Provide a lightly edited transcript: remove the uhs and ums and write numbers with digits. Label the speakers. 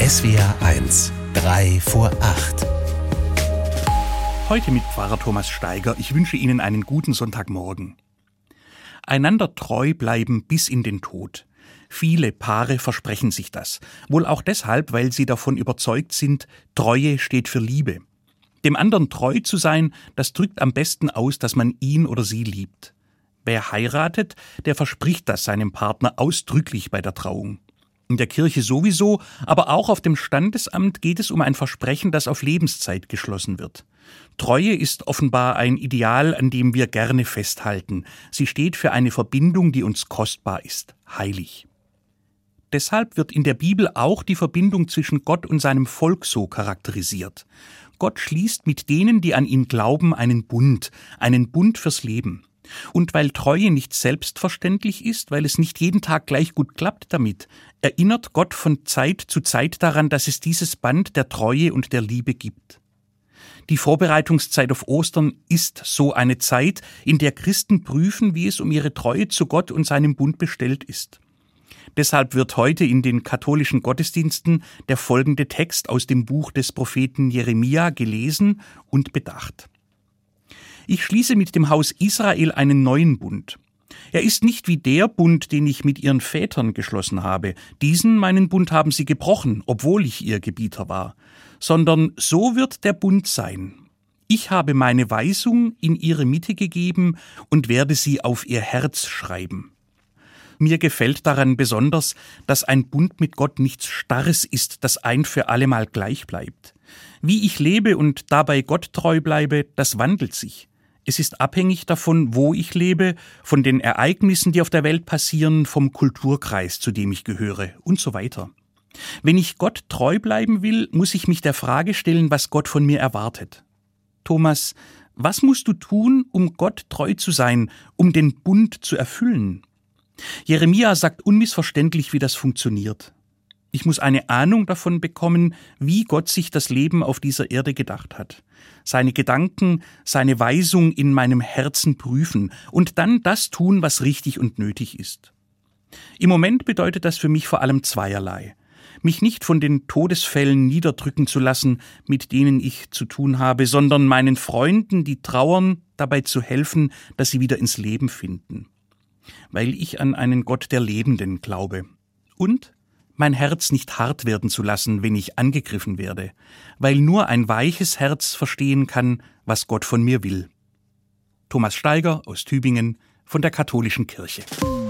Speaker 1: SWR 1, 3 vor 8.
Speaker 2: Heute mit Pfarrer Thomas Steiger. Ich wünsche Ihnen einen guten Sonntagmorgen. Einander treu bleiben bis in den Tod. Viele Paare versprechen sich das. Wohl auch deshalb, weil sie davon überzeugt sind, Treue steht für Liebe. Dem anderen treu zu sein, das drückt am besten aus, dass man ihn oder sie liebt. Wer heiratet, der verspricht das seinem Partner ausdrücklich bei der Trauung. In der Kirche sowieso, aber auch auf dem Standesamt geht es um ein Versprechen, das auf Lebenszeit geschlossen wird. Treue ist offenbar ein Ideal, an dem wir gerne festhalten. Sie steht für eine Verbindung, die uns kostbar ist, heilig. Deshalb wird in der Bibel auch die Verbindung zwischen Gott und seinem Volk so charakterisiert. Gott schließt mit denen, die an ihn glauben, einen Bund fürs Leben. Und weil Treue nicht selbstverständlich ist, weil es nicht jeden Tag gleich gut klappt damit, erinnert Gott von Zeit zu Zeit daran, dass es dieses Band der Treue und der Liebe gibt. Die Vorbereitungszeit auf Ostern ist so eine Zeit, in der Christen prüfen, wie es um ihre Treue zu Gott und seinem Bund bestellt ist. Deshalb wird heute in den katholischen Gottesdiensten der folgende Text aus dem Buch des Propheten Jeremia gelesen und bedacht. Ich schließe mit dem Haus Israel einen neuen Bund. Er ist nicht wie der Bund, den ich mit ihren Vätern geschlossen habe. Diesen, meinen Bund, haben sie gebrochen, obwohl ich ihr Gebieter war. Sondern so wird der Bund sein. Ich habe meine Weisung in ihre Mitte gegeben und werde sie auf ihr Herz schreiben. Mir gefällt daran besonders, dass ein Bund mit Gott nichts Starres ist, das ein für allemal gleich bleibt. Wie ich lebe und dabei Gott treu bleibe, das wandelt sich. Es ist abhängig davon, wo ich lebe, von den Ereignissen, die auf der Welt passieren, vom Kulturkreis, zu dem ich gehöre und so weiter. Wenn ich Gott treu bleiben will, muss ich mich der Frage stellen, was Gott von mir erwartet. Thomas, was musst du tun, um Gott treu zu sein, um den Bund zu erfüllen? Jeremia sagt unmissverständlich, wie das funktioniert. Ich muss eine Ahnung davon bekommen, wie Gott sich das Leben auf dieser Erde gedacht hat. Seine Gedanken, seine Weisung in meinem Herzen prüfen und dann das tun, was richtig und nötig ist. Im Moment bedeutet das für mich vor allem zweierlei. Mich nicht von den Todesfällen niederdrücken zu lassen, mit denen ich zu tun habe, sondern meinen Freunden, die trauern, dabei zu helfen, dass sie wieder ins Leben finden. Weil ich an einen Gott der Lebenden glaube. Und mein Herz nicht hart werden zu lassen, wenn ich angegriffen werde, weil nur ein weiches Herz verstehen kann, was Gott von mir will. Thomas Steiger aus Tübingen von der Katholischen Kirche.